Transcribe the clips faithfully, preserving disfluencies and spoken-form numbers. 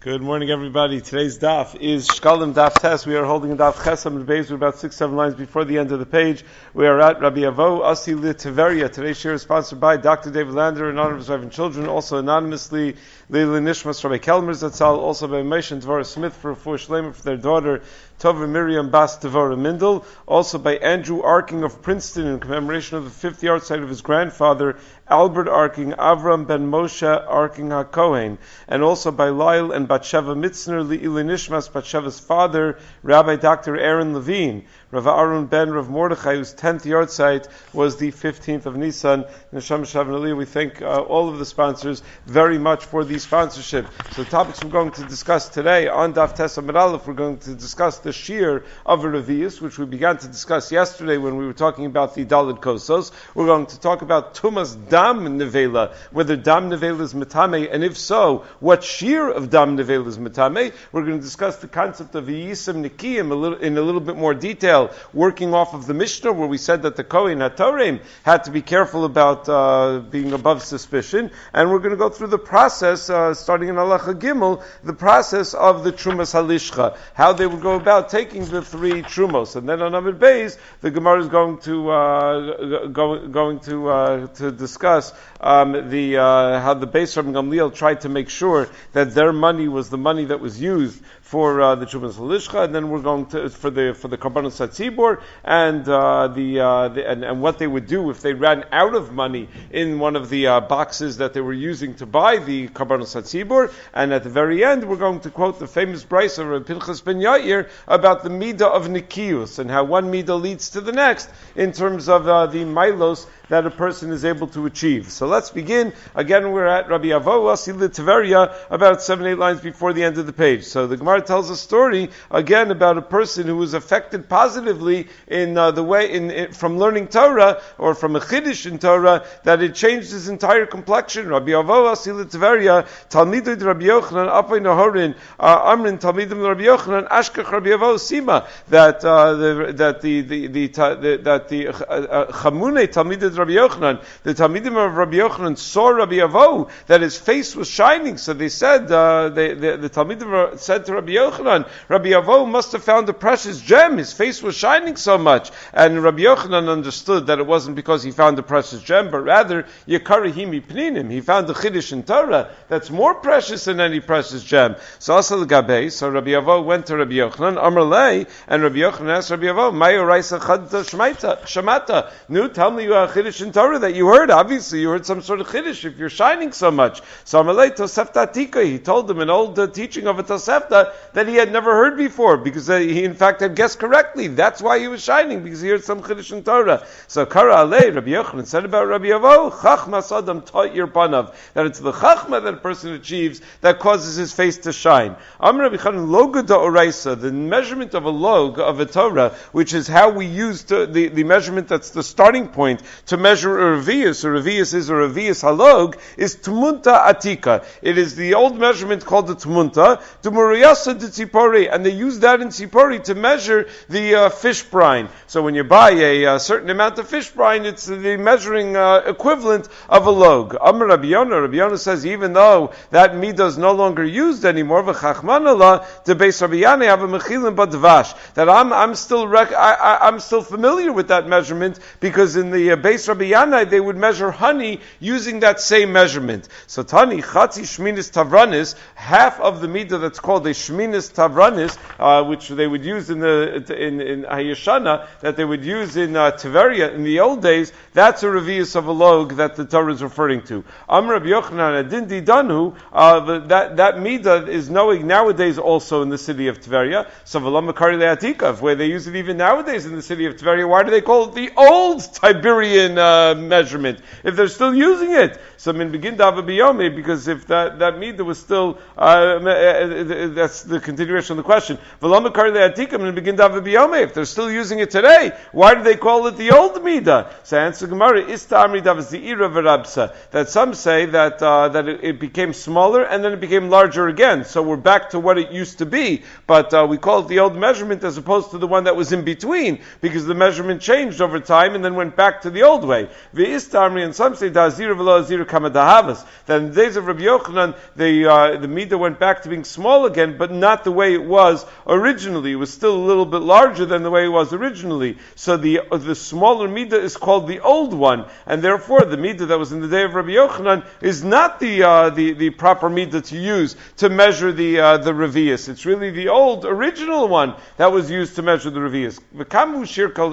Good morning, everybody. Today's daf is Shkalim Daf Tes. We are holding a daf Chesam and Beis. We're about six, seven lines before the end of the page. We are at Rabbi Avo Asi Litiveria. Today's share is sponsored by Doctor David Lander in honor of his wife and children. Also anonymously, Leila Nishmas Rabbi Kelmer Zatzal. Also by Moshe and Dvorah Smith for a full shleima for their daughter Tova Miriam Bas Dvorah Mindel. Also by Andrew Arking of Princeton in commemoration of the fifth yard site of his grandfather Albert Arking, Avram ben Moshe Arking HaKohen, and also by Lyle and Batsheva Mitzner, Le'ilei Nishmas, Batsheva's father, Rabbi Doctor Aaron Levine, Rav Aaron ben Rav Mordechai, whose tenth yard site was the fifteenth of Nisan. Neshama Shavan Aliyah, we thank uh, all of the sponsors very much for the sponsorship. So the topics we're going to discuss today on Daf Tes Amud Aleph, we're going to discuss the shear of a Revius, which we began to discuss yesterday when we were talking about the Daled Kosos. We're going to talk about Tumas Dam Nevela, whether Dam Nevela is Metame, and if so, what shear of Dam Nevela is Metame. We're going to discuss the concept of Yisim Nikiyim a little, in a little bit more detail, working off of the Mishnah, where we said that the Kohen HaTorem had to be careful about uh, being above suspicion, and we're going to go through the process, uh, starting in Halacha Gimel, the process of the Trumas Halishcha, how they would go about taking the three Trumos, and then on Amud Beis, the Gemara is going to uh, go, going to uh, to discuss um, the uh, how the Beis Rabbi Gamliel tried to make sure that their money was the money that was used for uh, the Trumas Halishcha, and then we're going to for the for the Karbanos Hatzibur, and uh, the, uh, the and, and what they would do if they ran out of money in one of the uh, boxes that they were using to buy the Karbanos Hatzibur. And at the very end, we're going to quote the famous brayso of Rabbi Pinchas ben Yair about the midah of Nikius and how one midah leads to the next in terms of uh, the milos that a person is able to achieve. So let's begin. Again, we're at Rabbi Avo Asi Litiveria, about seven, eight lines before the end of the page. So the Gemara tells a story again about a person who was affected positively in uh, the way in, in from learning Torah or from a chiddush in Torah, that it changed his entire complexion. Rabbi Avo Asi Litiveria, Talmidud Rabbi Yochanan Apay Nahorin Amrin Talmidim Rabbi Yochanan Ashkach Rabbi Avo Sima, that uh, the that the the, the, the that the Chamune Talmidud Rabbi Yochanan, the Talmidim of Rabbi Yochanan saw Rabbi Avo that his face was shining. So they said, uh, they, the, the Talmidim said to Rabbi Yochanan, Rabbi Avo must have found a precious gem. His face was shining so much. And Rabbi Yochanan understood that it wasn't because he found a precious gem, but rather Yakarahimi Pninim. He found the Chiddush in Torah that's more precious than any precious gem. So Asal Gabe, so Rabbi Avo went to Rabbi Yochanan, Amrlei, and Rabbi Yochanan asked Rabbi Avo, Mayo Raisa Chadta Shamata. Nu, tell me you are Chiddush in Torah that you heard. Obviously, you heard some sort of Chiddush if you're shining so much. So Amalei Tosefta Tika, he told them an old uh, teaching of a Tosefta that he had never heard before, because uh, he in fact had guessed correctly. That's why he was shining, because he heard some Chiddush in Torah. So Kara Alei, Rabbi Yochanan said about Rabbi Avo, Chachma Sadam taught your panav, that it's the Chachma that a person achieves that causes his face to shine. Am Rabbi Chanan Logada Oraisa, the measurement of a log of a Torah, which is how we use to, the, the measurement that's the starting point to measure a revius. A revius is a revius halog, is tmunta atika. It is the old measurement called the tmunta, to muriyasa de tzipori, and they use that in tzipori to measure the uh, fish brine. So when you buy a, a certain amount of fish brine, it's the measuring uh, equivalent of a log. Amar Rabbi Yonah, Rabbi Yonah says, even though that midah is no longer used anymore, v'chachmanallah, to base Rabbi Yanai have a mechilim badvash, that I'm I'm still rec- I, I, I'm still familiar with that measurement, because in the uh, base Rabbi Yanai they would measure honey using that same measurement. So Tani Chatzi Shminis Tavranis, half of the midah that's called a Shminis Tavranis, uh, which they would use in the in in Hayashana, that they would use in uh, Tiveria in the old days, that's a revius of a log that the Torah is referring to. Am Rabbi Yochanan Adindi Danu, uh, that that midah is knowing nowadays also in the city of Tiveria. So V'lo Makari Le'atika, where they use it even nowadays in the city of Tiveria. Why do they call it the old Tiberian uh, measurement if they're still using it? So min begin dava biyome, because if that that midah was still uh, that's the continuation of the question. V'lo makari le'atika min begin dava biyome. If they're still using it today, why do they call it the old midah? So answer Gemara ista amri dav zeira v'rabsa, that some say that uh, that it, it became smaller and then it became larger again. So we're back to what it used to be, but uh, we call it the old measurement as opposed to the one that was in between, because the measurement changed over time and then went back to the old way. V'ista amri, and and some say da'azir v'lo azir kama dahavas. That in the days of Rabbi Yochanan, the uh, the midah went back to being small again, but not the way it was originally. It was still a little bit larger than the way it was originally. So the uh, the smaller midah is called the old one, and therefore the midah that was in the day of Rabbi Yochanan is not the uh, the the proper midah to use to measure the uh, the revius. It's really the old original one that was used to measure the revius. Kamu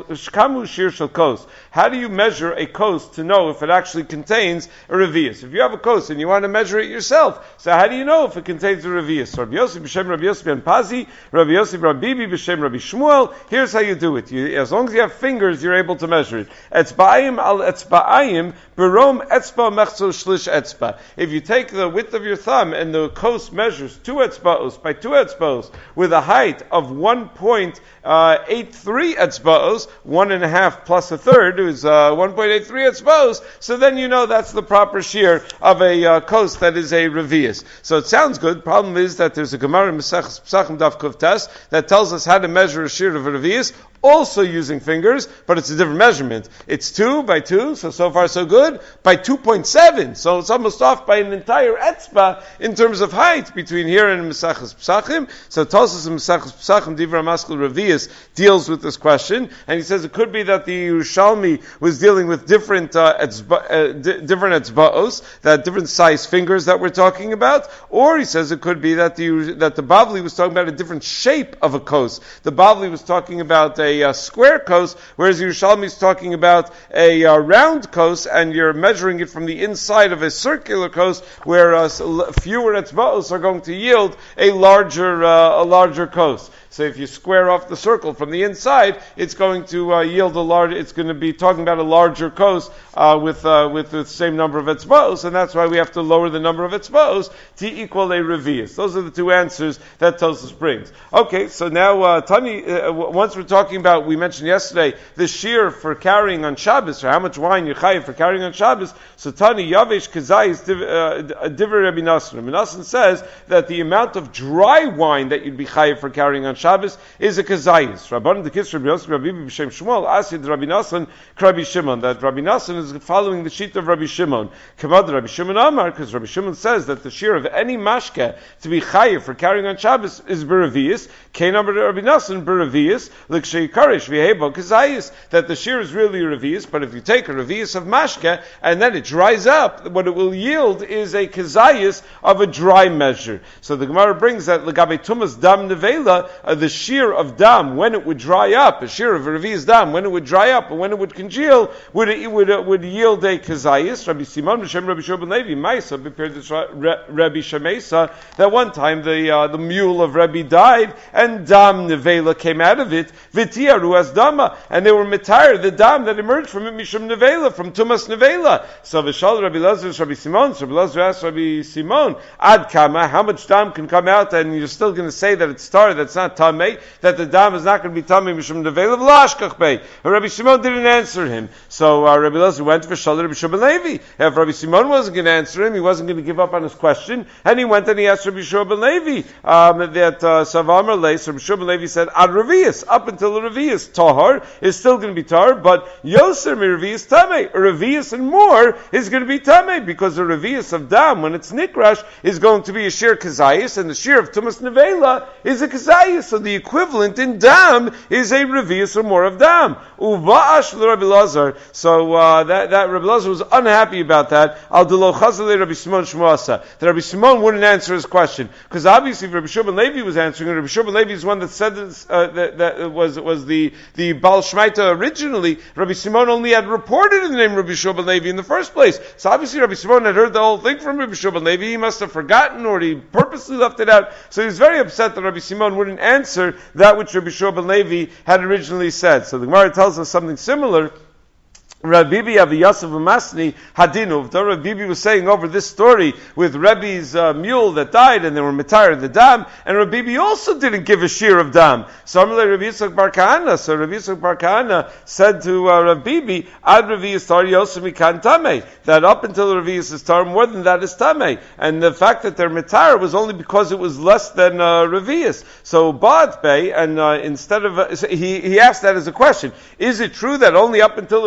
shir shel kos. How do you measure a kos to know if it actually contains a revius? If you have a kos and you want to measure it yourself, so how do you know if it contains a revius? So Rabbi Yosef b'shem Rabbi Yosef ben Pazi, Rabbi Yosef Rabbi Bibi b'shem Rabbi Shmuel. Here's how you do it. You, as long as you have fingers, you're able to measure it. Etzba'ayim al etzba'ayim berom etzba mechzo shlish etzba. If you take the width of your thumb and the kos measures two etzbaos by two etzbaos with a height of one point eight three etzbaos, one and a half plus a third is uh, one point eight three etzbaos, so then you know that's the proper shear of a uh, kos that is a revius. So it sounds good. Problem is that there's a Gemara in Mesech Pesachim Daf Kuf Tes that tells us how to measure a shear of a revius, also using fingers, but it's a different measurement. It's two by two, so so far so good, by two point seven, so it's almost off by an entire etzba in terms of height between here and Mesechus Pesachim. So Tosas in Mesechus Pesachim, Divra Maskil Revius, deals with this question, and he says it could be that the Yerushalmi was dealing with different uh, etzba, uh, di- different etzbaos, that different size fingers that we're talking about, or he says it could be that the that the Bavli was talking about a different shape of a kos. The Bavli was talking about a A, a square kos, whereas Yerushalmi is talking about a, a round kos, and you're measuring it from the inside of a circular kos, where uh, fewer etzbaos are going to yield a larger uh, a larger kos. So if you square off the circle from the inside, it's going to uh, yield a large. It's going to be talking about a larger kos uh, with uh, with the same number of etzbaos, and that's why we have to lower the number of etzbaos to equal a revius. Those are the two answers that Tosfos brings. Okay, so now uh, Tani, uh, once we're talking about, we mentioned yesterday the shear for carrying on Shabbos, or how much wine you chayiv for carrying on Shabbos. So Tani Yavesh Kazai is Divrei Rabbi Nassan. Rabbi Nassan says that the amount of dry wine that you'd be chayiv for carrying on Shabbos is a kazayis. Rabban the kiss Rabbi Yosef Rabbi B'Shem Shmuel asked Rabbi Nassan Rabbi Shimon, that Rabbi Nassan is following the sheet of Rabbi Shimon. Kamad Rabbi Shimon Amar, because Rabbi Shimon says that the shear of any mashke to be chayiv for carrying on Shabbos is beravius. Kainam Rabbi Nassan beravius l'kshei karish v'hebo kazayis, that the shear is really a revius, but if you take a revius of mashke and then it dries up, what it will yield is a kazayis of a dry measure. So the Gemara brings that l'gabe tumas dam nevela, Uh, the shear of dam, when it would dry up, a shear of a revius dam, when it would dry up and when it would congeal, would it would, uh, would yield a kazayis. Rabbi Simon B'Shem Rabbi Shua ben Levi Maisa prepared this Rabbi Shemesa, that one time the uh, the mule of Rabbi died and dam nevela came out of it, v'tiaru as dama, and they were mitar the dam that emerged from it mishum nevela, from tumas nevela. So v'shal Rabbi Lazar Rabbi Simon, so Rabbi Lazar asked Rabbi Simon, ad kama, how much dam can come out, and you're still going to say that it's tar, that's not tamei, that the dam is not going to be tamei mishum nevela v'lashkach bei. Rabbi Shimon didn't answer him, so uh, Rabbi Lazar went for Shalom Rabbi Shua ben Levi. If Rabbi Shimon wasn't going to answer him, he wasn't going to give up on his question, and he went and he asked Rabbi Shua ben Levi um, that Savar uh, Leis. Rabbi Shua ben Levi said ad revius, up until the revius tahar is still going to be tar, but yoser mi revius tamei, a revius and more is going to be tamei, because the revius of dam when it's nikrash is going to be a shear kazayis, and the shear of tumas nevela is a kazayis. So the equivalent in dam is a revius or more of dam. Uva'ash Rabbi Lazar. So uh, that that Rabbi Lazar was unhappy about that. Al delo chazale Rabbi Simon Shmuasa. That Rabbi Simon wouldn't answer his question, because obviously if Rabbi Shua ben Levi was answering, and Rabbi Shua ben Levi is one that said this, uh, that, that was was the the Baal Shmaita originally. Rabbi Simon only had reported in the name of Rabbi Shua ben Levi in the first place. So obviously Rabbi Simon had heard the whole thing from Rabbi Shua ben Levi. He must have forgotten, or he purposely left it out. So he was very upset that Rabbi Simon wouldn't answer that which Rabbi Shua ben Levi had originally said. So the Gemara tells us something similar. Rabbi Bibi of Yosef Masni Hadinu. Rabbi Bibi was saying over this story with Rebbe's uh, mule that died, and they were mitar the dam, and Rabbi Bibi also didn't give a shear of dam. So Rabbi Yitzchak Bar Kahana, so Rabbi Yitzchak Bar Kahana said to uh, Rabbi Bibi, Ad Revius tar Yosef mikan tamei, that up until the Revius is tar, more than that is tamei, and the fact that they're mitar was only because it was less than uh, Revius. So Ba'at Bey, and uh, instead of uh, he he asked that as a question: is it true that only up until the Revius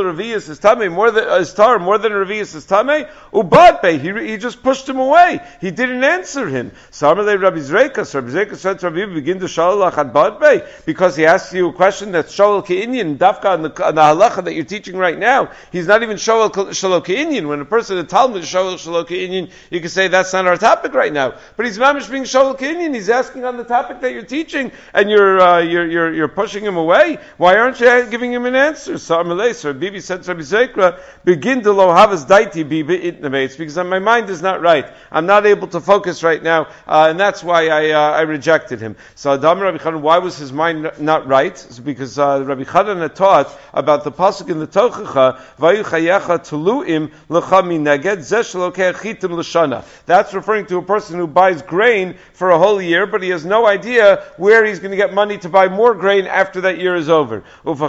Revius is Tameh more than uh, is Tar more than Revius is Tameh. Ubadbe, he he just pushed him away. He didn't answer him. Samarle Rabbi Zreika, so Rabbi Zreika said to Rabbi, begin to Shalach at Badbe because he asked you a question that's Shalach Ke'inyan, Dafka on the, on the halacha that you're teaching right now. He's not even Shalach Ke'inyan. When a person in Talmud is Shalach Ke'inyan, you can say that's not our topic right now. But he's mamish being Shalach Ke'inyan. He's asking on the topic that you're teaching, and you're uh, you're you're you're pushing him away. Why aren't you giving him an answer? So Amalei, so Bibi said to Rabbi Zekra, begin to lo havas daiti bibi itnamates, because my mind is not right. I'm not able to focus right now, uh, and that's why I uh, I rejected him. So Adam Rabbi Chanan, why was his mind not right? It's because uh, Rabbi Chanan had taught about the pasuk in the Tochacha, vayu chayecha tuluim lecha mineged zesh lokeh chitim l'shana. That's referring to a person who buys grain for a whole year, but he has no idea where he's going to get money to buy more grain after that year is over.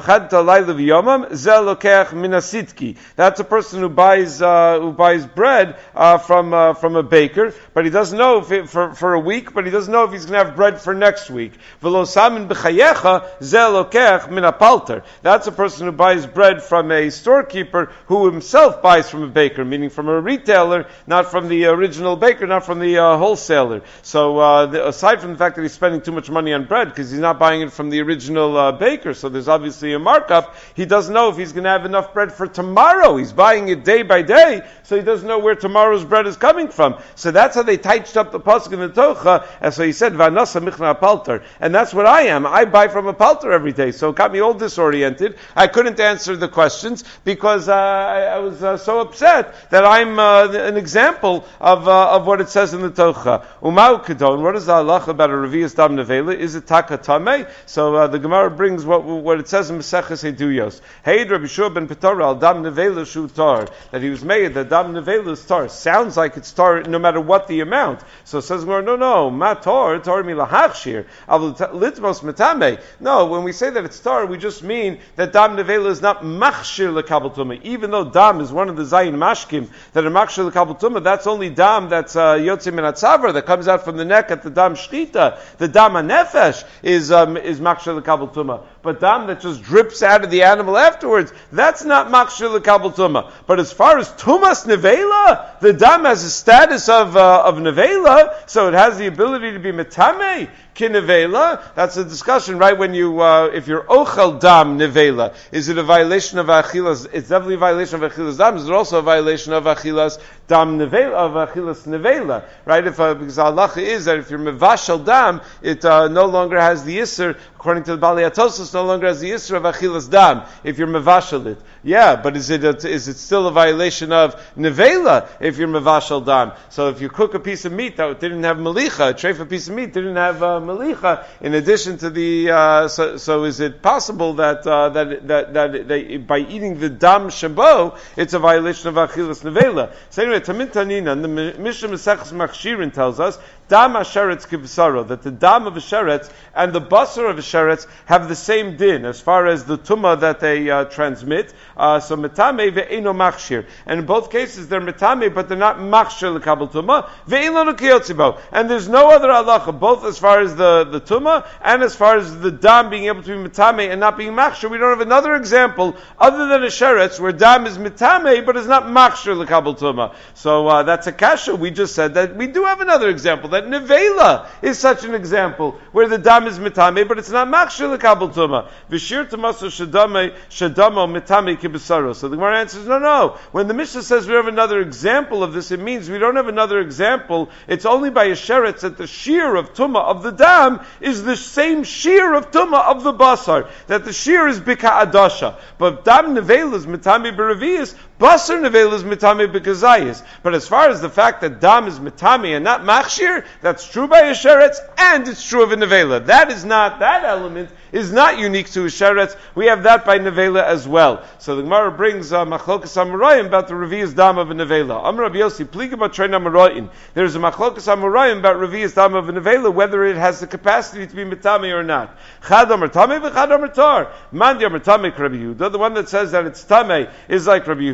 That's a person who buys uh, who buys bread uh, from uh, from a baker, but he doesn't know if it, for for a week, but he doesn't know if he's going to have bread for next week. That's a person who buys bread from a storekeeper who himself buys from a baker, meaning from a retailer, not from the original baker, not from the uh, wholesaler. So uh, the, aside from the fact that he's spending too much money on bread because he's not buying it from the original uh, baker, so there's obviously a markup, he doesn't know if he's going to have enough bread for tomorrow. He's buying it day by day, so he doesn't know where tomorrow's bread is coming from. So that's how they touched up the pasuk in the Tocha, and so he said, Vanasa michna palter. And that's what I am. I buy from a palter every day, so it got me all disoriented. I couldn't answer the questions because uh, I, I was uh, so upset that I'm uh, an example of uh, of what it says in the Tocha. Umau kedon, what is the halacha about a revius dam nevela? Is it takatame? So uh, the Gemara brings what what it says in Maseches Eduyos. Hey, Rabbi Shua ben Petora al dam nevela shu tar, that he was made that dam nevela is tar. Sounds like it's tar no matter what the amount. So it says Gemara, no, no, ma tar tar milahachshir litmos metame. No, when we say that it's tar, we just mean that dam nevela is not machshir lekabel tumah. Even though dam is one of the zayin mashkim that are machshir lekabel tumah, that's only dam that's uh, yotze min hatzavar, that comes out from the neck at the dam shchita. The dam hanefesh is um, is machshir lekabel tumah. But dam that just drips out of the animal afterwards, that's not machshir lekabel tumah. But as far as tumas nevela, the dam has a status of uh, of nevela, so it has the ability to be metame kinevela. That's a discussion, right? When you, uh, if you're ochel dam nevela, is it a violation of achilas? It's definitely a violation of achilas dam. Is it also a violation of achilas dam nevela, of achilas nevela, right? If uh, because halacha is that if you're mevashel dam, it uh, no longer has the isser, according to the Bali Atosos, no longer has the isser of achilas dam. If you're mevashel it, yeah, but is it a, is it still a violation of nevela if you're mevashel dam? So if you cook a piece of meat that didn't have malicha, a treif a piece of meat didn't have uh, malicha, in addition to the, uh, so, so is it possible that, uh, that, that, that, that by eating the dam shabo, it's a violation of achilas nevela? So anyway, Tamim Tanina, the Mishnah Maseches Machshirin tells us, dam asheretz kibsaro, that the dam of a sheretz and the basar of a sheretz have the same din as far as the tumah that they uh, transmit. Uh, so metame ve'eno machshir, and in both cases they're metame, but they're not machshir lekabel tumah ve'eno kiyotzibo. And there's no other halacha, both as far as the the tumah and as far as the dam being able to be metame and not being machshir. We don't have another example other than a sheretz where dam is metame but is not machshir lekabel tumah. So uh, that's a kasha. We just said that we do have another example. That nevela is such an example where the dam is mitame, but it's not machshir lekabel tumah. V'shir tamaso shadame shadamo mitame kibesaro. So the Gemara answers, no, no. When the Mishnah says we have another example of this, it means we don't have another example. It's only by a sheretz that the shear of tumah of the dam is the same shear of tumah of the basar. That the shear is bika adasha, but dam nevela is mitame beravius. Basar nevela is mitame b'kazayis. But as far as the fact that dam is mitame and not machshir, that's true by a sheretz, and it's true of a nevela. That is not, that element is not unique to a sheretz. We have that by nevela as well. So the Gemara brings uh, machlokas amarayim about the revius dam of a nevela. Amar Rabbi Yossi, pliga b'trein amarayim. There's a machlokas amarayim about revius dam of a nevela, whether it has the capacity to be mitame or not. Chad amar tameh v'chad amar tar. Man amar tameh Rabbi Yehuda. The one that says that it's tameh is like Rabbi Yehuda.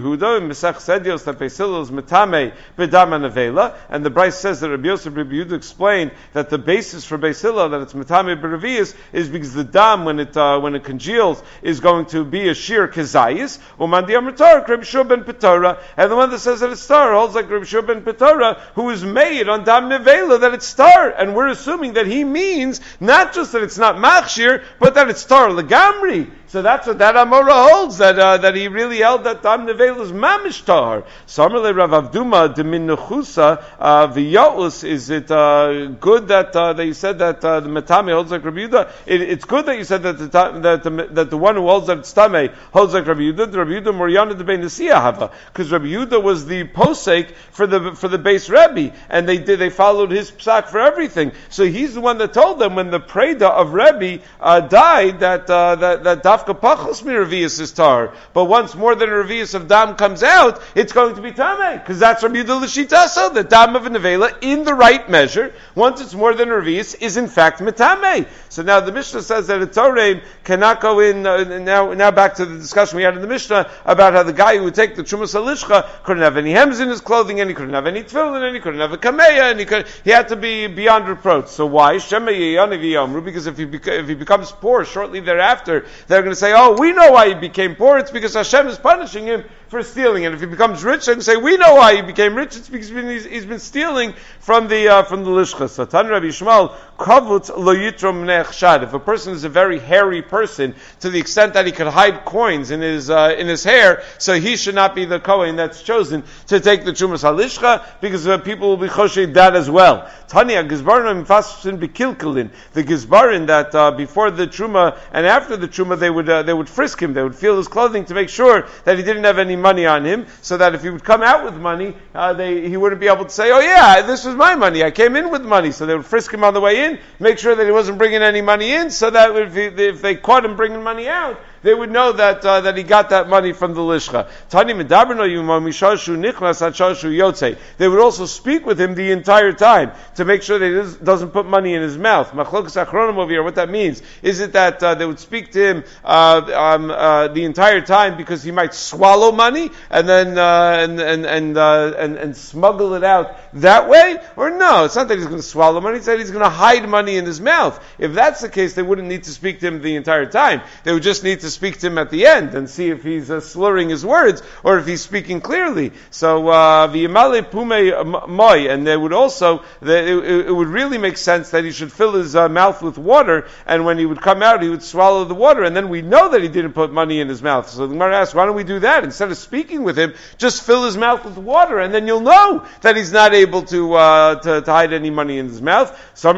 Yehuda in Mesech Sedios that Beisilo is Metame B'dam Nevela, and the Bryce says that Rabbi Yosef Rabbi Yehuda explained that the basis for Beisilo that it's Metame B'Revius is because the dam when it uh, when it congeals is going to be a sheer kezayis. Umandi Amritar Rabbi Shua ben Petora, and the one that says that it's star holds like Rabbi Shua ben Petora, who is made on dam nevela that it's star, and we're assuming that he means not just that it's not machshir, but that it's star legamri. So that's what that Amora holds, that uh, that he really held that dam nevela is mamish tahar. Samarle Rav Avduma de min nechusa v'yaus. Is it uh, good that uh, that you said that uh, the metame holds like Rabbi Yehuda? It, it's good that you said that the that the, that the one who holds that it's tame holds like Rabbi Yehuda. The Rabbi Yehuda Moriana de ben Nesiya hava, because Rabbi Yehuda was the posek for the for the base Rebbe, and they did they followed his psak for everything. So he's the one that told them when the preda of Rebbe uh, died that uh, that that dafka pachos mi revius is tar, but once more than a revius of dam comes out, it's going to be tame, because that's Rabbi Yehuda l'shitaso, the dam of a nevela in the right measure, once it's more than a revius, is in fact metame. So now the Mishnah says that a Torah cannot go in. Uh, now, now back to the discussion we had in the Mishnah about how the guy who would take the Trumas Halishcha couldn't have any hems in his clothing, and he couldn't have any tefillin, and he couldn't have a kameya, and he could he had to be beyond reproach. So why? Shema Yeyanav Yomru, because if he beca- if he becomes poor shortly thereafter, they're going to say, "Oh, we know why he became poor. It's because Hashem is punishing him for stealing." And if he becomes rich, they're going to say, "We know why he became rich. It's because he's been, he's, he's been stealing from the uh, from the lishcha." So Tan Rabbi Shmuel kavut lo yitrom nechshad. If a person is a very hairy person to the extent that he could hide coins in his uh, in his hair, so he should not be the kohen that's chosen to take the Trumas Halishcha, because uh, people will be choshed that as well. Tanya Gizbarim Fasin Bekilkelin. The Gizbarin that uh, before the Truma and after the Truma they would uh, they would frisk him, they would feel his clothing to make sure that he didn't have any money on him, so that if he would come out with money, uh, they he wouldn't be able to say, "Oh yeah, this was my money. I came in with money." So they would frisk him on the way in, make sure that he wasn't bringing any money in, so that if, he, if they caught him bringing money out, they would know that uh, that he got that money from the lishcha. Tani medaberno yuma mishashu nichnas achashu yotze. They would also speak with him the entire time to make sure that he doesn't put money in his mouth. Machlokas achronim over here. What that means is it that uh, they would speak to him uh, um, uh, the entire time because he might swallow money and then uh, and and and, uh, and and smuggle it out that way, or no? It's not that he's going to swallow money. It's that he's going to hide money in his mouth. If that's the case, they wouldn't need to speak to him the entire time. They would just need to speak to him at the end and see if he's uh, slurring his words or if he's speaking clearly. So v'yimale pume moi, and they would also they, it, it would really make sense that he should fill his uh, mouth with water, and when he would come out, he would swallow the water, and then we know that he didn't put money in his mouth. So the Gemara asks, why don't we do that instead of speaking with him? Just fill his mouth with water, and then you'll know that he's not able to uh, to, to hide any money in his mouth. So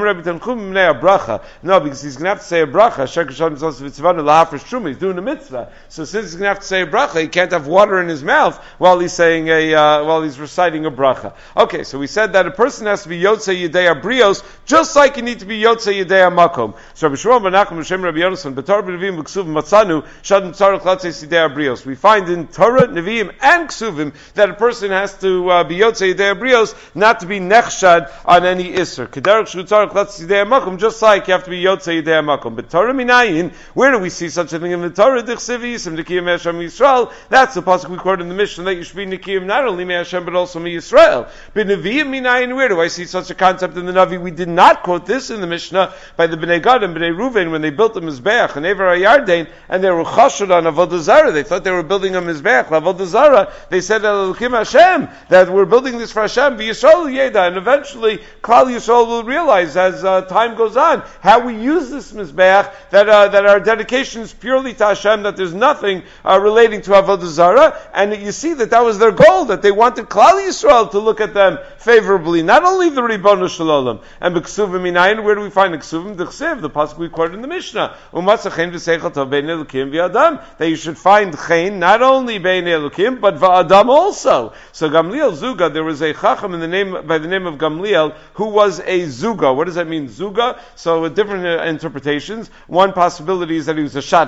no, because he's going to have to say a bracha. He's doing a mitzvah. So since he's going to have to say a bracha, he can't have water in his mouth while he's saying a uh, while he's reciting a bracha. Okay, so we said that a person has to be Yotzei Yedei Brios, just like you need to be Yotzei Yedei Makom. So Rabbi Shmuel ben Nachman Shem Rabbi Yonasan B'Torah B'Neviim B'Ksuvim Matzanu Shad Tzarech Latzei Yedei Brios. We find in Torah, Neviim, and Ksuvim that a person has to uh, be Yotzei Yedei Brios, not to be Nechshad on any Isser. Kederach Shu Tzarech Latzei Yedei Makom, just like you have to be Yotzei Yedei Makom. But Torah Minayin, where do we see such a thing in the Torah? Dichsivi Yisem Nikiyim Hashem Yisrael. That's the pasuk we quoted in the Mishnah that you should be Nikiyim not only Me Hashem but also Me Yisrael. But Neviim Minayin, where do I see such a concept in the Navi? We did not quote this in the Mishnah by the Bnei Gad and Bnei Ruven when they built the Mizbeach and Ever HaYarden, and they were chashud on Avodah Zarah. They thought they were building a Mizbeach Avodah Zarah. They said Elokim Hashem, that we're building this for Hashem. V'Yisrael Yeda, and eventually Klal Yisrael will realize as uh, time goes on how we use this Mizbeach, that uh, that our dedication is purely to Hashem, that there's nothing uh, relating to Avodah Zarah, and you see that that was their goal, that they wanted Klal Yisrael to look at them favorably, not only the Ribono Shel Olam. And B'Ksuvim Minayin, where do we find Ksuvim? The Chsiv, the pasuk we quoted in the Mishnah, Umatzah Chen V'Seichel Tov Bein Elokim V'Adam, that you should find Chen not only Bein Elokim but V'Adam also. So Gamliel Zuga, there was a Chacham in the name by the name of Gamliel who was a Zuga. What does that mean, Zuga? So uh, different uh, interpretations. One possibility is that he was a Shadchan, he was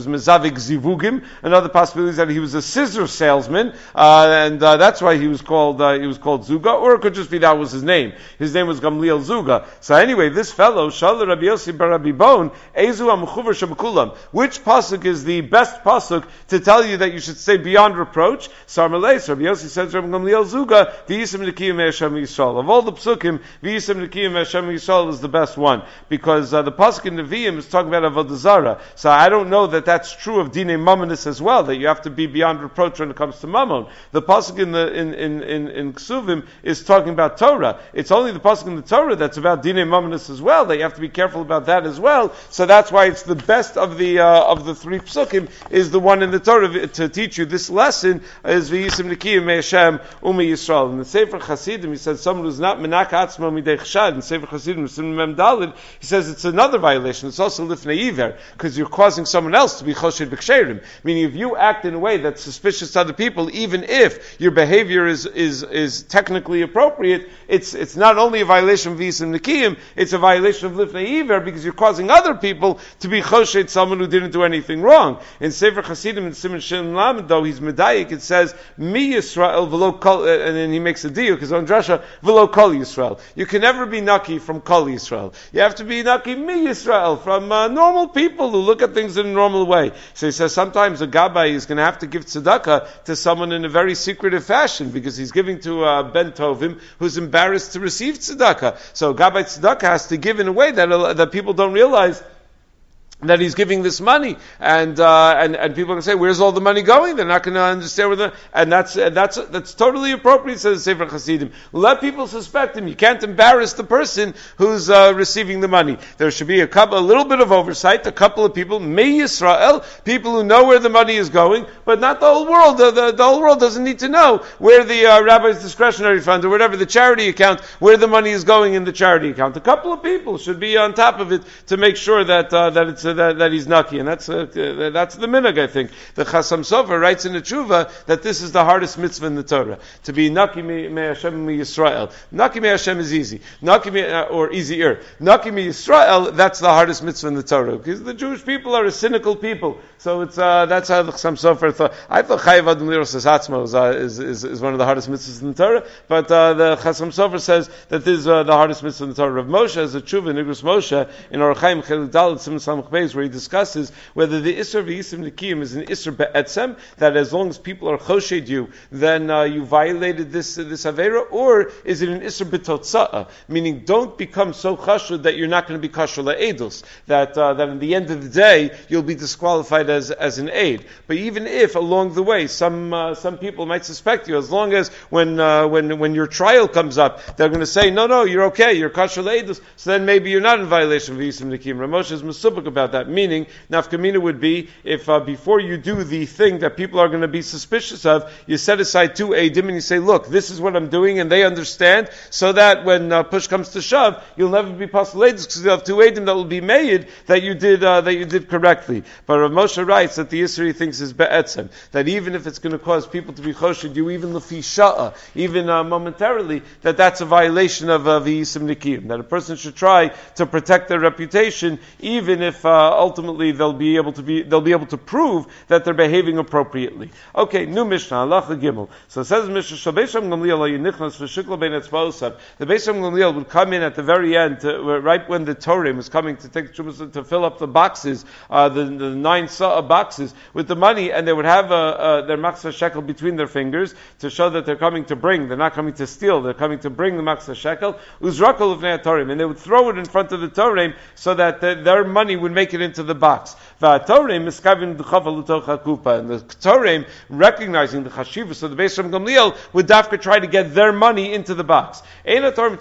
was mezavik zivugim. Another possibility is that he was a scissor salesman, uh, and uh, that's why he was called uh, he was called Zuga, or it could just be that was his name. His name was Gamliel Zuga. So anyway, this fellow, Shala Rabbi Yossi bar Rabbi Bon, Ezu HaMechuver Shebekulam. Which pasuk is the best pasuk to tell you that you should say beyond reproach? Sarmaleis, Rabbi Yossi says Rabbi Gamliel Zuga, V'yisem Nekiyim Hashem Yisrael. Of all the psukim, V'yisem Nekiyim Hashem Yisrael is the best one, because uh, the pasuk in Nevi'im is talking about Avodah Zarah. So I don't know that that's true of Dinei Mamonis as well, that you have to be beyond reproach when it comes to Mammon. The pasuk in the in in in, in Ksuvim is talking about Torah. It's only the pasuk in the Torah that's about Dinei Mamonis as well, that you have to be careful about that as well. So that's why it's the best of the uh, of the three psukim is the one in the Torah to teach you this lesson is V'yisem Nekiyim Hashem Umi Yisrael. In the Sefer Chasidim, he says someone who's not menak atzmo midei chshad. In Sefer Chasidim, Mem Daled, he says it's another violation. It's also lifnei iver, because you're causing someone else to be choshed b'ksherim. Meaning, if you act in a way that's suspicious to other people, even if your behavior is is is technically appropriate, it's it's not only a violation of V'yisem Nekiyim, it's a violation of lifnei iver, because you're causing other people to be choshed someone who didn't do anything wrong. In Sefer Chasidim, in Siman Shin Lamed, though he's medayik, it says Mi Yisrael v'lo kol, and then he makes a diuk his own drasha v'lo kol Yisrael. You can never be naki from kol Yisrael. You have to be naki mi Yisrael, from uh, normal people who look at things in a normal way. So he says sometimes a gabbai is going to have to give tzedakah to someone in a very secretive fashion, because he's giving to uh, Ben Tovim who's embarrassed to receive tzedakah. So a gabbai tzedakah has to give in a way that uh, that people don't realize that he's giving this money, and uh, and and people can say, "Where's all the money going?" They're not going to understand where the and that's uh, that's that's totally appropriate. Says Sefer Chasidim. Let people suspect him. You can't embarrass the person who's uh, receiving the money. There should be a couple, a little bit of oversight. A couple of people, Mei Yisrael, people who know where the money is going, but not the whole world. The, the, the whole world doesn't need to know where the uh, rabbi's discretionary fund or whatever the charity account, where the money is going in the charity account. A couple of people should be on top of it to make sure that uh, that it's. Uh, That, that he's naki, and that's uh, uh, that's the minhag, I think. The Chasam Sofer writes in the Tshuva that this is the hardest mitzvah in the Torah, to be naki me Hashem mi Yisrael. Naki me Hashem is easy, naki me uh, or easier. Naki me Yisrael, that's the hardest mitzvah in the Torah, because the Jewish people are a cynical people. So it's uh, that's how the Chasam Sofer thought. I thought Chayav Adam Liros Hatzmo is, uh, is, is is one of the hardest mitzvahs in the Torah, but uh, the Chasam Sofer says that this is uh, the hardest mitzvah in the Torah. Rav Moshe has a Tshuva in Igros Moshe in Orach Chaim Chelek Daled Simon Samach Beis, where he discusses whether the Isser V'Yisem Nekiyim is an Isser Be'etzem, that as long as people are choshed you, then uh, you violated this uh, this Avera, or is it an Isser B'Totza'a, meaning don't become so chashud that you're not going to be kasher la'edus, that uh, that in the end of the day you'll be disqualified as as an aid. But even if along the way some uh, some people might suspect you, as long as when uh, when when your trial comes up, they're going to say, no, no, you're okay, you're kasher la'edus, so then maybe you're not in violation of V'Yisem Nekiyim. Ramosh is mesubak about that, meaning nafkamina would be if uh, before you do the thing that people are going to be suspicious of, you set aside two edim and you say, look, this is what I'm doing, and they understand, so that when uh, push comes to shove, you'll never be pasul because you'll have two edim that will be made that you did uh, that you did correctly. But Rav Moshe writes that the Yisri thinks is be'etzem, that even if it's going to cause people to be choshed you, even lefi sha'a, even uh, momentarily, that that's a violation of uh, V'Yisem Nekiyim, that a person should try to protect their reputation, even if uh, ultimately they'll be able to be they'll be able to prove that they're behaving appropriately. Okay, new Mishnah, Halacha Gimel. So it says Mishnah, Shabesham Gamliel Yinichnas v'Shikla bein etzba'osav. The Beisham Gamliel would come in at the very end, to, right when the Torah was coming to take the to fill up the boxes, uh, the, the nine sa'ah boxes with the money, and they would have uh, uh, their maksah shekel between their fingers to show that they're coming to bring. They're not coming to steal. They're coming to bring the maksah shekel. Uzrakol of Torah, and they would throw it in front of the Torah so that the, their money would make it into the box. And the Torah, recognizing the chashivas of the Beis Ram Gamliel, would dafka try to get their money into the box. The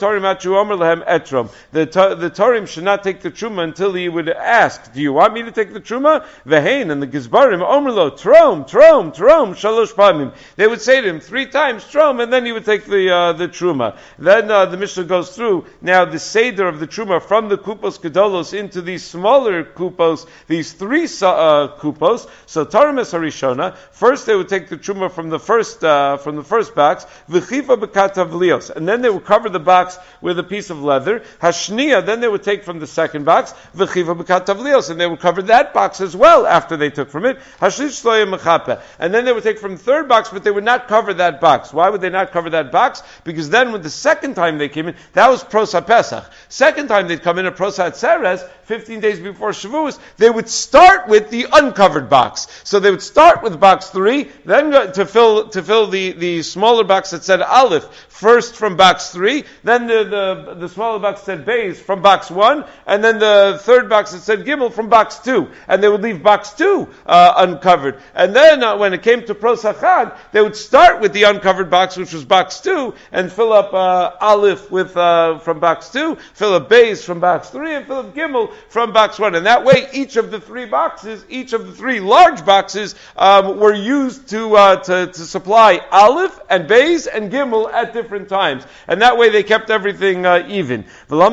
the Torah should not take the truma until he would ask, do you want me to take the truma? Vehein, and the Gizbarim, Omerlo, Trom, Trom, Trom, Shalosh Pamim. They would say to him three times, Trom, and then he would take the uh, the truma. Then uh, the Mishnah goes through, now the seder of the truma from the kupos gedolos into these smaller kupos, these three uh, kupos. So Taramis Harishona, first they would take the truma from the first uh, from the first box, v'chifa b'katavlios, and then they would cover the box with a piece of leather. Hashniya, then they would take from the second box, v'chifa b'katavlios, and they would cover that box as well after they took from it. Hashlish shloya mechape, and then they would take from the third box, but they would not cover that box. Why would they not cover that box? Because then when the second time they came in, that was Prosa Pesach. Second time they'd come in at Prosa Atzeres, fifteen days before Shavuos, they would start with the uncovered box. So they would start with box three, then go to fill to fill the, the smaller box that said Aleph, first from box three, then the, the, the smaller box said Beis from box one, and then the third box that said Gimel from box two. And they would leave box two uh, uncovered. And then uh, when it came to Prosa Chag, they would start with the uncovered box, which was box two, and fill up uh, Aleph with uh, from box two, fill up Beis from box three, and fill up Gimel from box one. And that way, each of the three boxes, each of the three large boxes, um, were used to, uh, to to supply Aleph and Beis and Gimel at different times. And that way, they kept everything uh, even. Why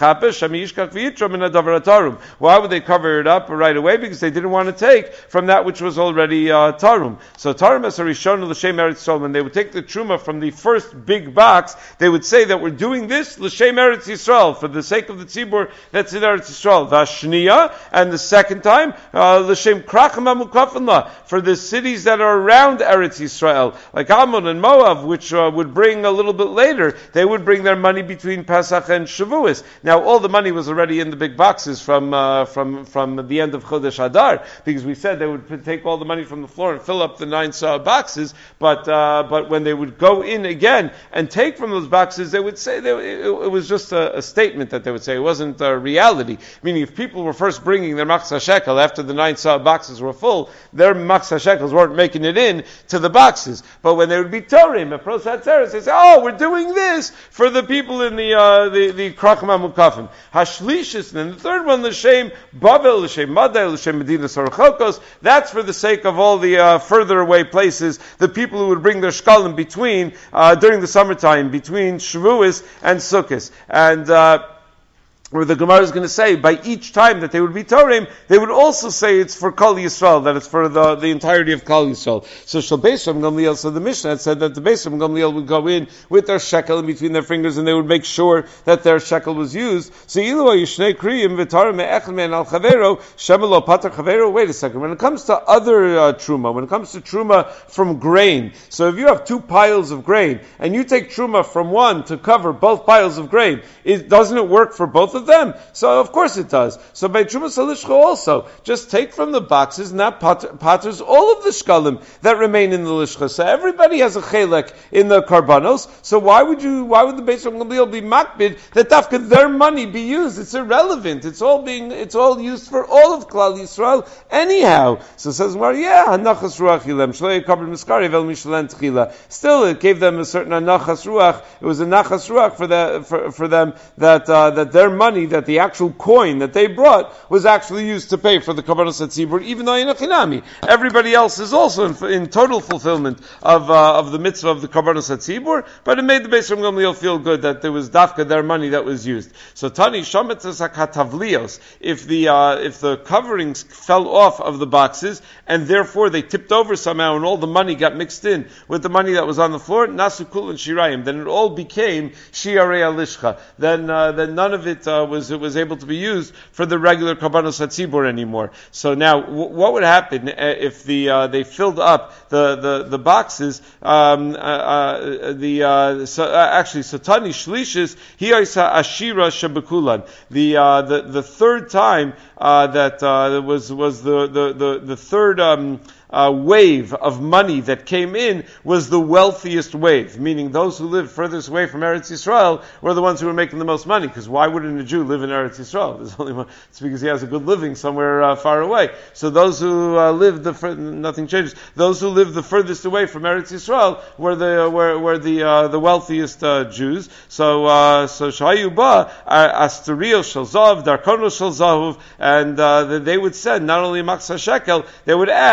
would they cover it up right away? Because they didn't want to take from that which was already uh, tarum. So tarum as a rishon l'shem eretz Yisrael. When they would take the truma from the first big box, they would say that we're doing this l'shem eretz Yisrael for the sake of the tzibur that's in Eretz Yisrael. Vashniya, and the second time uh, l'shem krachim amukafin la, for the cities that are around Eretz Yisrael, like Ammon and Moab, which uh, would bring a little bit later. They would bring their money between Pesach and Shavuos. Now, all the money was already in the big boxes from uh, from from the end of Chodesh Adar, because we said they would take all the money from the floor and fill up the nine uh, boxes. But uh, but when they would go in again and take from those boxes, they would say they, it, it was just a, a statement that they would say. It wasn't a reality. Meaning, if people were first bringing their Machzah Shekel after the nine uh, boxes were full, their Machzah Shekels weren't making it in to the boxes. But when they would be Torim, a Prosat Zeres, they say, "Oh, we're doing this for the people in the uh, the the Krachim HaMukafim." Hashlishis, and then the third one, l'shem Babel, l'shem Madai, l'shem Medina Sorachokos. That's for the sake of all the uh, further away places, the people who would bring their shkalim between uh, during the summertime between Shavuos and Sukkot, and. Uh, Where the Gemara is going to say, by each time that they would be Torim, they would also say it's for Kol Yisrael, that it's for the, the entirety of Kol Yisrael. So Shal Beis Ram Gamliel, so the Mishnah had said that the Beis Ram Gamliel would go in with their shekel in between their fingers, and they would make sure that their shekel was used. So Ilu Yishnei Kriyim V'Tarim Me'echel Me'en Al Chavero Shemelo Pater Chavero. Wait a second. When it comes to other uh, truma, when it comes to truma from grain, so if you have two piles of grain and you take truma from one to cover both piles of grain, it doesn't it work for both of them? So of course it does. So by Truma Salishcha also, just take from the boxes and that patters all of the shkalim that remain in the lishcha. So everybody has a chelek in the karbanos. So why would you? Why would the Beis Gamliel be makbid that dafka their money be used? It's irrelevant. It's all being. It's all used for all of Klal Yisrael anyhow. So it says, well, yeah, hanachas ruach ilem shlei kabel miskari vel mishlen tchila. Still, it gave them a certain hanachas ruach. It was a nachas ruach for the for, for them that uh, that their money, that the actual coin that they brought, was actually used to pay for the Kabbanos HaTzibur, even though in Achinami. Everybody else is also in, in total fulfillment of uh, of the mitzvah of the Kabbanos HaTzibur, but it made the Beis Ram Gamliel feel good that there was dafka their money that was used. So Tani Shametzas HaKatavlios, if the uh, if the coverings fell off of the boxes and therefore they tipped over somehow and all the money got mixed in with the money that was on the floor, Nasu Kul and Shirayim, then it all became Shiarei Alishcha. Then uh, then none of it uh, was it was able to be used for the regular Kabbanos HaTzibur anymore. So now, w- what would happen if the uh, they filled up the the, the boxes? Um, uh, uh, the uh, so, uh, actually, Satani Shlishis Hiyaisa Ashira Shabekulan. The uh, the the third time uh, that uh, was was the the the, the third. Um, Uh, wave of money that came in was the wealthiest wave, meaning those who lived furthest away from Eretz Yisrael were the ones who were making the most money, because why wouldn't a Jew live in Eretz Yisrael? There's only one, it's because he has a good living somewhere uh, far away. So those who uh, lived the fur- nothing changes. Those who lived the furthest away from Eretz Yisrael were the uh, were, were the uh, the wealthiest uh, Jews. So uh, so Shayuba Asterio Shel Zav Darkono Shel Zahuv, and uh, they would send not only Machzah Shekel, they would add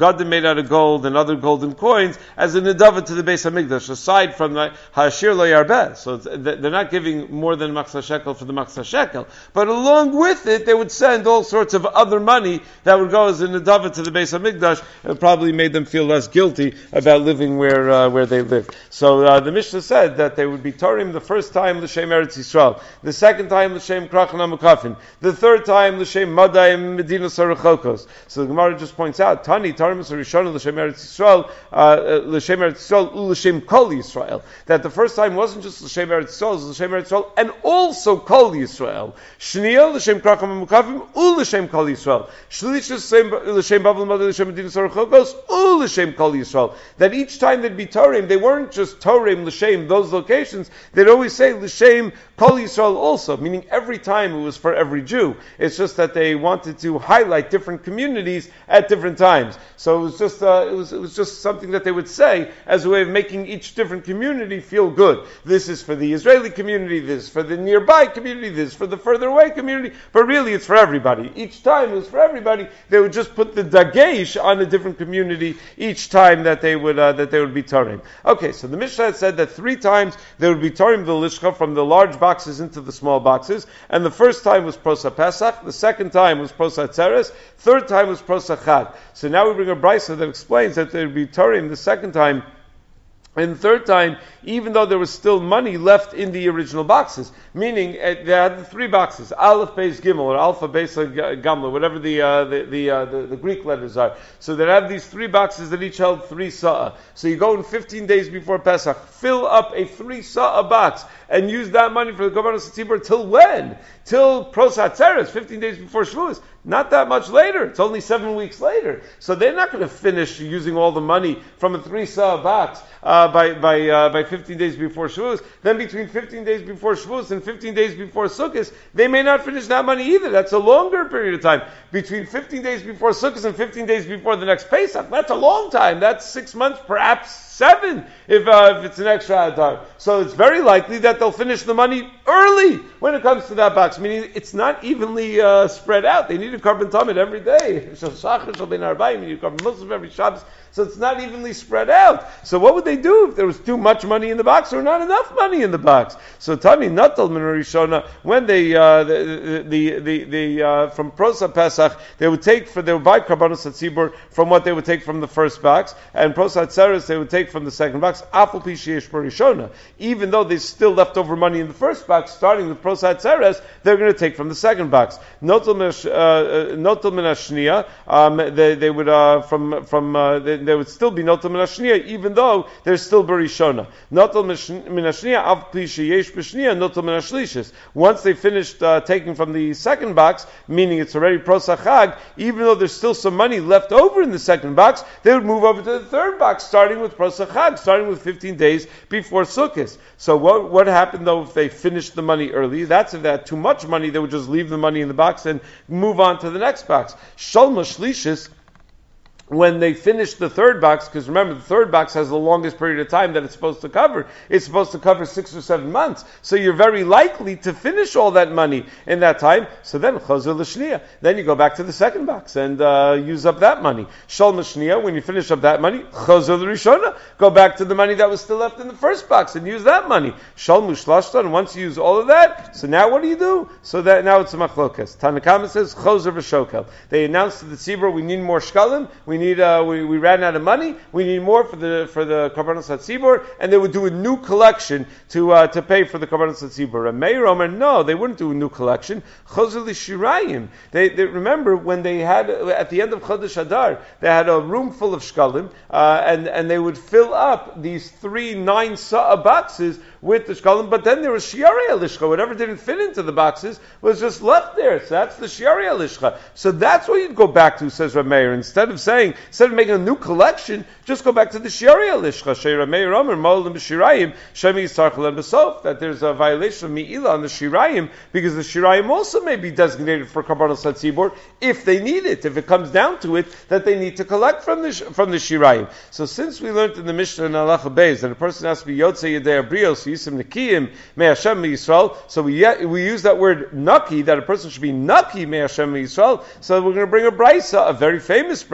begadim made out of gold and other golden coins as a nedava to the Beis Hamikdash, aside from the hashir lo yarbeh. So they're not giving more than machzah shekel for the machzah shekel, but along with it, they would send all sorts of other money that would go as a nedava to the Beis Hamikdash. It probably made them feel less guilty about living where uh, where they live. So uh, the Mishnah said that they would be Torim the first time l'shem Eretz Yisrael, the second time l'shem Krachan HaMukafin, the third time l'shem Madai Medina Sarachokos. So the Gemara just points out, Tani Torim Rishon l'shem Eretz Yisrael, uh, l'shem Eretz Yisrael u'l'shem Kol Yisrael. That the first time wasn't just l'shem Eretz Yisrael, it was l'shem Eretz Yisrael and also Kol Yisrael. Shniya l'shem Krachan HaMukafin u'l'shem Kol Yisrael. Shlish l'shem Bavel Madai l'shem Medina Sarachokos u'l'shem Kol Yisrael. That each time they'd be Torim, they weren't just Torim l'shem those locations. They'd always say l'shem Kol Yisrael also, meaning every time it was for every Jew. It's just that they wanted to highlight different communities at different times. So it was just uh, it was it was just something that they would say as a way of making each different community feel good. This is for the Israeli community, this is for the nearby community, this is for the further away community, but really it's for everybody. Each time it was for everybody. They would just put the dagesh on a different community each time that they would uh, that they would be Torim. Okay, so the Mishnah said that three times they would be Torim the Lishcha from the large boxes into the small boxes, and the first time was Prosa Pesach, the second time was Prosa Tzeres, third time was Prosa Chag. So now we bring a brisa that explains that they would be Torim the second time and the third time, even though there was still money left in the original boxes, meaning uh, they had the three boxes, Aleph, Beis, Gimel, or Alpha, Beis, Gamla, whatever the uh, the the, uh, the the Greek letters are. So they have these three boxes that each held three sa'ah. So you go in fifteen days before Pesach, fill up a three sa'ah box, and use that money for the Korbanos Hatzibur till when? Till Pros Hatzeres, fifteen days before Shavuos. Not that much later. It's only seven weeks later. So they're not going to finish using all the money from a three sa'ah box uh, by by uh, by fifteen days before Shavuos. Then between fifteen days before Shavuos and fifteen days before Sukkot, they may not finish that money either. That's a longer period of time. Between fifteen days before Sukkot and fifteen days before the next Pesach, that's a long time. That's six months, perhaps seven, if uh, if it's an extra Adar. So it's very likely that they'll finish the money early when it comes to that box, meaning it's not evenly uh, spread out. They need a carbon tamid every day. You need carbon Muslim every Shabbos. So it's not evenly spread out. So what would they do if there was too much money in the box or not enough money in the box? So Tani Natal Min Rishona, when they uh, the the the, the uh, from Prosa Pesach, they would take for they would buy Karbanos Hatzibur from what they would take from the first box, and Prosa Hatzeres they would take from the second box. Afal Pi Sheyesh Rishona, even though there's still leftover money in the first box, starting with Prosa Hatzeres, they're going to take from the second box. Notal Min Ashniya, um, they they would uh, from from uh, they, there would still be Notal Min Ashniya, even though there's still Barishona. Notal Min Ashniya, Av Pi Sheyesh B'Shniya, Notal Min Ashlishis. Once they finished uh, taking from the second box, meaning it's already Prosa Chag, even though there's still some money left over in the second box, they would move over to the third box, starting with Prosa Chag, starting with fifteen days before Sukkot. So what what happened though if they finished the money early? That's if they had too much money, they would just leave the money in the box and move on to the next box. Shalma Shlishis, when they finish the third box, because remember, the third box has the longest period of time that it's supposed to cover. It's supposed to cover six or seven months. So you're very likely to finish all that money in that time. So then, Chazor l'shniya. Then you go back to the second box and uh, use up that money. Shal m'shniya, when you finish up that money, Chazor l'rishona. Go back to the money that was still left in the first box and use that money. Shal mushlashta, and once you use all of that, so now what do you do? So that now it's a machlokas. Tanakama says, Chazor v'shokel. They announced to the tzibur, we need more shkalim, we We need uh, we, we ran out of money. We need more for the for the Karbanos Hatzibur, and they would do a new collection to uh, to pay for the Karbanos Hatzibur. And Meir Omer, no, they wouldn't do a new collection. Chazal Shirayim. They they remember when they had at the end of Chodesh Adar, they had a room full of shkalim, uh, and and they would fill up these three nine sa'a boxes with the shkalim. But then there was shiarei alishcha. Whatever didn't fit into the boxes was just left there. So that's the shiarei alishcha. So that's what you'd go back to, says Rav Meir. Instead of saying, instead of making a new collection, just go back to the shiarei alishcha. Shei Rav Meir Omer Mo'olim b'shirayim shemi yisarchel and b'sof. That there's a violation of mi'ilah on the shirayim because the shirayim also may be designated for karbanos hatzibur if they need it. If it comes down to it, that they need to collect from the from the shirayim. So since we learned in the Mishnah in Halacha Beis that a person has to be yotzei yedei abrios yisim nekiyim me Hashem me Yisrael, so we we use that word naki, that a person should be naki me Hashem me Yisrael. So we're going to bring a brisa, a very famous brisa,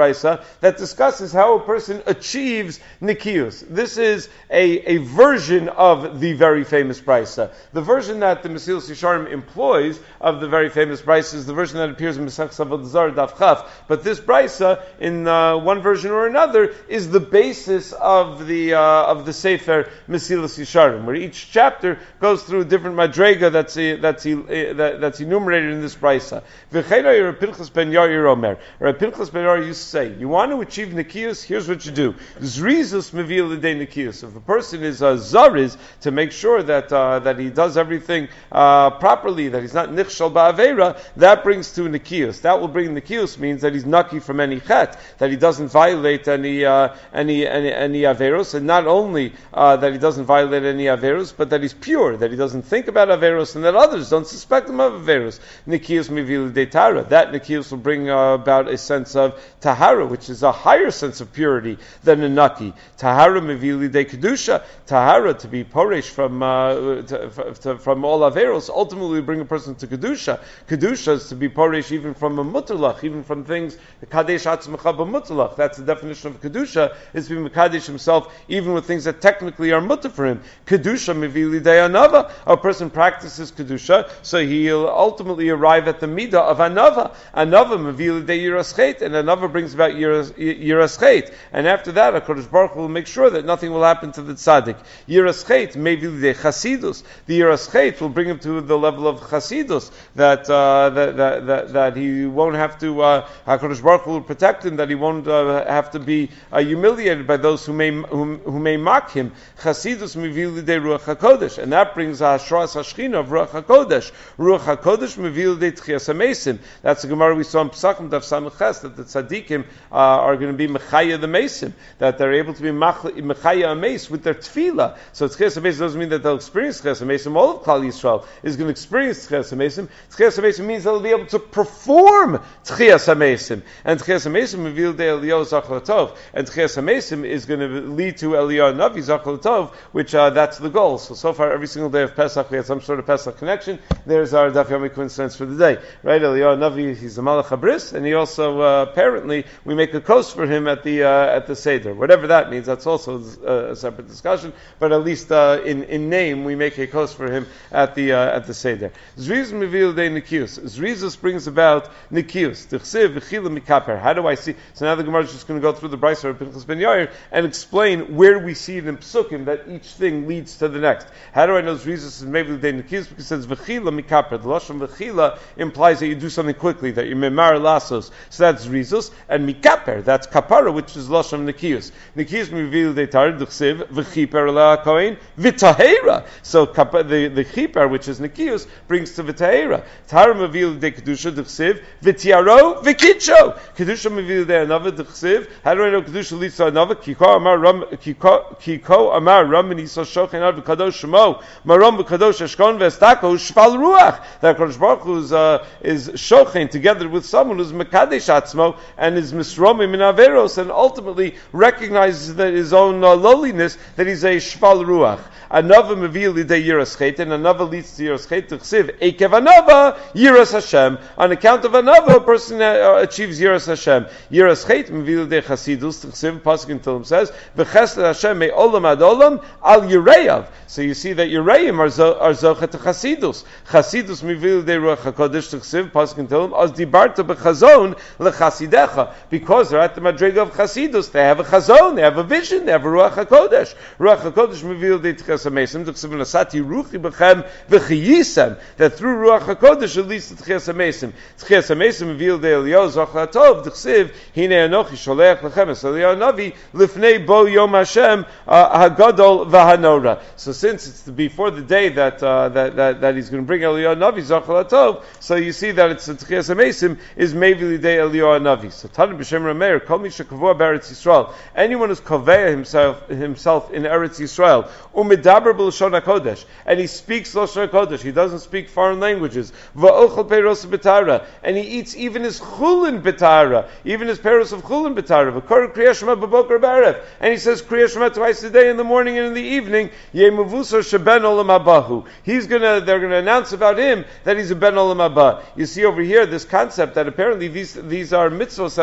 brisa that discusses how a person achieves nikius. This is a, a version of the very famous brisa. The version that the Mesilas Yesharim employs of the very famous brisa is the version that appears in Masechtas Avodah Zarah Daf Chaf. But this brisa, in uh, one version or another, is the basis of the uh, of the Sefer Mesilas Yesharim, where each chapter goes through a different madrega that's uh, that's uh, that, that's enumerated in this brisa. V'cheina Rav Pinchas ben Yair Omer. Rav Pinchas ben Yair used to say, you want to achieve nikius? Here's what you do. Zrizus mevil l'dei nikius. If a person is a zariz, to make sure that uh, that he does everything uh, properly, that he's not nichshal ba'aveira, that brings to nikius. That will bring nikius means that he's naki from any chet, that he doesn't violate any uh, any any any averos, and not only uh, that he doesn't violate any averos, but that he's pure, that he doesn't think about averos, and that others don't suspect him of averos. Nikius mevil l'dei tara. That nikius will bring uh, about a sense of tahara, which is a higher sense of purity than a naki. Tahara mevil l'dei kedusha. Tahara, to be poresh from uh, to, to, from all averos, ultimately bring a person to kedusha. Kedusha is to be poresh even from a mutalach, even from things kadesh atzmecha b'mutalach. That's the definition of kedusha, is to be mekadesh himself even with things that technically are mutter for him. Kedusha mevil l'dei anava. A person practices kedusha, so he'll ultimately arrive at the midah of anava. Anava mevil l'dei yiras chet, and anava brings about yiras, yiras chet. And after that, HaKadosh Baruch Hu will make sure that nothing will happen to the tzaddik. Yiras chet mevil l'dei chasidus. The yiras chet will bring him to the level of chasidus, that uh, that, that that that he won't have to. Uh, HaKadosh Baruch Hu will protect him, that he won't uh, have to be uh, humiliated by those who may who, who may mock him. Chasidus mevil l'dei ruach hakodesh, and that brings a hashras hashchina of ruach hakodesh. Ruach hakodesh mevil l'dei tchias hamesim. That's the Gemara we saw in Pesachim Daf Samech, that the tzaddikim uh, are going to be mechaya the mesim, that they're able to be mechaya a mes with their tefillah. So tchias hamesim doesn't mean that they'll experience tchias hamesim. All of Klal Yisrael is going to experience tchias hamesim. Tchias hamesim means they'll be able to perform tchias hamesim, and tchias hamesim mevil l'dei Eliyahu zachar tov, and tchias hamesim is going to lead to Eliyahu Navi zachar tov, which uh, that's the goal. So so far every single day of Pesach we had some sort of Pesach connection. There's our Daf Yomi coincidence for the day, right? Eliyahu Navi, he's a Malach Habris, and he also uh, apparently we make a kos for him at the uh, at the Seder. Whatever that means, that's also a, a separate discussion. But at least uh, in in name, we make a kos for him at the uh, at the Seder. Zrizus mevil l'dei nikius. Zrizus brings about nikius. T'chsiv v'chila mikaper. How do I see? So now the Gemara is just going to go through the Brisa of Pinchas ben Yair and explain where we see it in Psukim that each thing leads to the next. How do I know Zrizus is mevil l'dei nikius? Because it says v'chila mikaper. The lashon v'chila implies that you do something quickly, that you memar lasos. So that's Zrizus, and mikaper, that's kapara, which is lashon nikius. Nikius mevil l'dei tar d'chsiv v'chiper la'kohen v'tahera. So the the chiper, which is nikius, brings to v'tahera. Tar mevil l'dei kedusha d'chsiv v'tiaro v'kitsho. Kedusha mevil l'dei anava d'chsiv. How do I know kedusha leads to anava? Kiko amar ram kiko kiko amar ram v'niso shochen ad v'kadosh shemo maram v'kadosh eshkon v'estako shval ruach. That Kodesh Baruch Hu is uh, is shochen together with someone who's mekadesh atzmo and is misromim in averos, and ultimately recognizes that his own uh, lowliness, that he's a shval ruach. Another mevil l'dei yiras chet, and another leads to yiras chet. T'chsiv ekev another yiras Hashem. On account of another, a person uh, achieves yiras Hashem. Yiras chet mevil l'dei chasidus. T'chsiv pasuk in Tehillim says v'chesed Hashem me'olam ad olam al yireyav. So you see that yireim are zo, are zocha to chasidus. Chasidus mevil l'dei ruach hakodesh. T'chsiv pasuk in Tehillim as dibarta b'chazon lechasidecha, because they're at the madrega of chasidus. They have a chazon, they have a vision, they have a ruach hakodesh. Ruach hakodesh mevil l'dei tchias hamesim. T'chsiv nasati ruchi b'chem v'chiyisem, that through ruach hakodesh it leads to tchias hamesim. Tchias hamesim mevil l'dei Eliyahu zachar tov. T'chsiv hine anochi sholech lechem es Eliyahu Navi lifnei bo yom Hashem hagadol v'hanora. So since it's before the day that uh, that, that that he's going to bring Eliyahu Navi zachar tov, so you see that it's tchias hamesim is mevil l'dei Eliyahu Navi. So Tanu b'shem Rameir kol mi shekavua b'Eretz Yisrael. Anyone who's kaveya himself himself in Eretz Yisrael umedaber b'lashon hakodesh, and he speaks lashon hakodesh. He doesn't speak foreign languages. Va'ochel peiros b'tara, and he eats even his chulin b'tara, even his peiros of chulin b'tara. V'kor kriyas shema b'boker b'erev, and he says kriyas shema twice a day, in the morning and in the evening. Yemuvusar sheben olam habahu. He's gonna, they're gonna announce about him that he's a ben olam haba. You see over here this concept that apparently these these are mitzvos that are related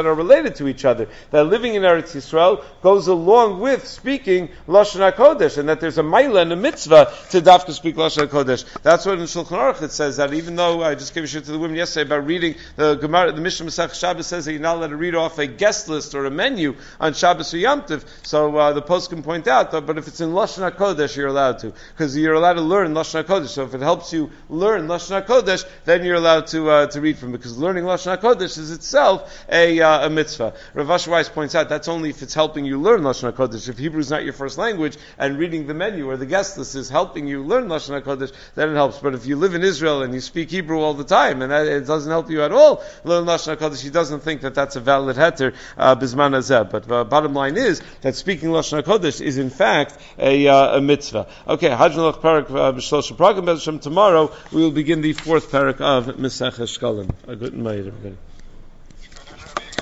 related to each other. That living in Eretz Yisrael goes along with speaking Lashon HaKodesh, and that there's a maila and a mitzvah to dafka speak Lashon HaKodesh. That's what in Shulchan Aruch it says, that even though I just gave a shit to the women yesterday about reading the Gemara, the Mishnah Masech Shabbos says that you're not allowed to read off a guest list or a menu on Shabbos or Yom Tov. So uh, the post can point out, that, but if it's in Lashon HaKodesh, you're allowed to, because you're allowed to learn Lashon HaKodesh. So if it helps you learn Lashon HaKodesh, then you're allowed to uh, to read from it, because learning Lashon HaKodesh is itself a uh, a mitzvah. Rav Asher Weiss points out that's only if it's helping you learn Lashon HaKodesh. If Hebrew is not your first language and reading the menu or the guest list is helping you learn Lashon HaKodesh, then it helps. But if you live in Israel and you speak Hebrew all the time and that, it doesn't help you at all learn Lashon HaKodesh, he doesn't think that that's a valid heter uh, bisman hazeh. But uh, bottom line is that speaking Lashon HaKodesh is in fact a, uh, a mitzvah. Okay, Hajnalach Parak B'Shlosha Pragim. Tomorrow we will begin the fourth parak of Mesechus Shkalim. A good night, everybody.